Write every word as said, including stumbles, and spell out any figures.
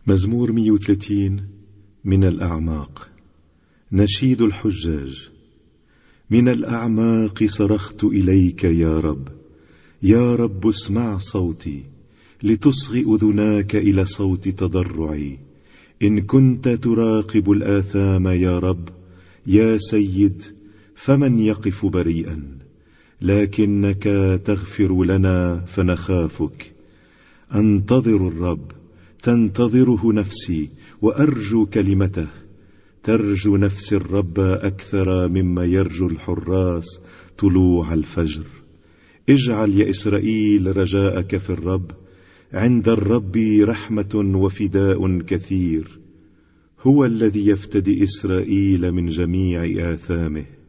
مزمور مئة وثلاثين من الأعماق. نشيد الحجاج. من الأعماق صرخت إليك يا رب، يا رب اسمع صوتي، لتصغي أذناك إلى صوت تضرعي. إن كنت تراقب الآثام يا رب يا سيد، فمن يقف بريئا؟ لكنك تغفر لنا فنخافك. أنتظر الرب، تنتظره نفسي، وأرجو كلمته. ترجو نفس الرب أكثر مما يرجو الحراس طلوع الفجر. اجعل يا إسرائيل رجاءك في الرب، عند الرب رحمة وفداء كثير. هو الذي يفتدي إسرائيل من جميع آثامه.